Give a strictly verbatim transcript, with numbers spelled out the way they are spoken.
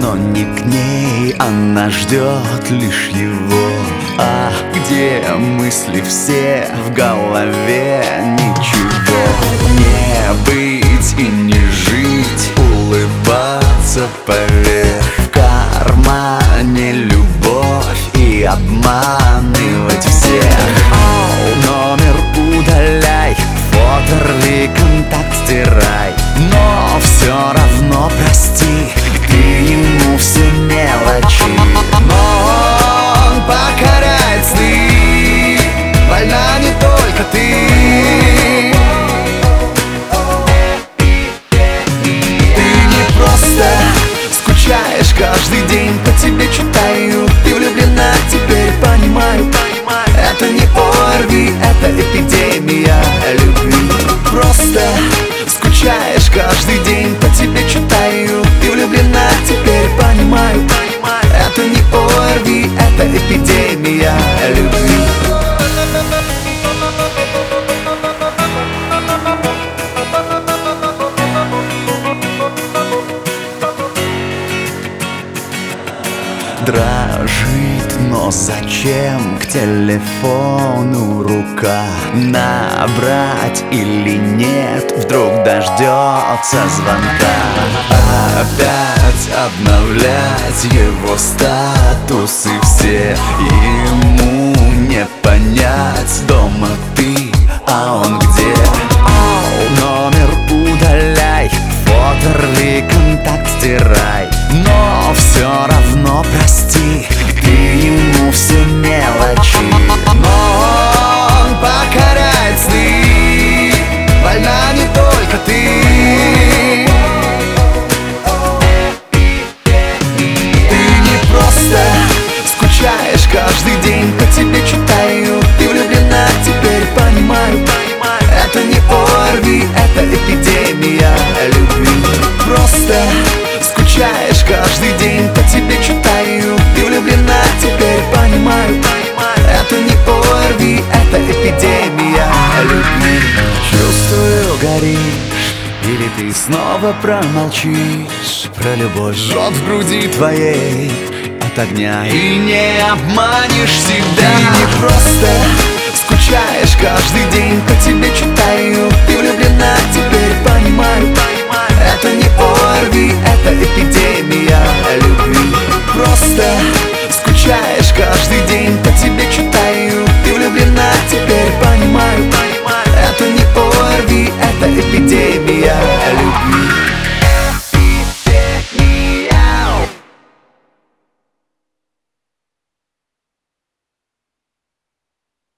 но не к ней, она ждет лишь его. А где мысли все в голове? Ничего не быть и не жить, улыбаться поверх. В кармане любовь и обманывать всех. Номер удаляй, фото рви, контакт стирай, но все равно прости, ты ему все мелочи. Но он покоряет сны, больна не только ты. Ты не просто скучаешь каждый день, по тебе читаю, ты влюблена, теперь понимаю. Это не ОРВИ, это эпидемия любви. Просто скучаешь каждый день, по тебе читаю, ты влюблена, теперь понимаю. Это не ОРВИ, это эпидемия любви. Дрожит, но зачем к телефону рука? Набрать или нет, вдруг дождется звонка. Опять обновлять его статусы все, ему не понять, дома ты, а он где? Номер удаляй, фото рви, контакт стирай, но все равно прости, ты ему все мелочи. Но он покоряет сны, больна не только ты. Ты не просто скучаешь каждый день, по тебе читаю, ты влюблена, теперь понимаю. Это не ОРВИ, это эпидемия любви. Просто скучаешь каждый день, по тебе читаю, ты влюблена, теперь понимаю. Это не ОРВИ, это эпидемия любви. Чувствую, горишь, или ты снова промолчишь про любовь. Жжет в груди твоей от огня, и не обманешь себя. Ты не просто скучаешь каждый день, по тебе читаю, ты влюблена, теперь понимаю. Это не ОРВИ, это эпидемия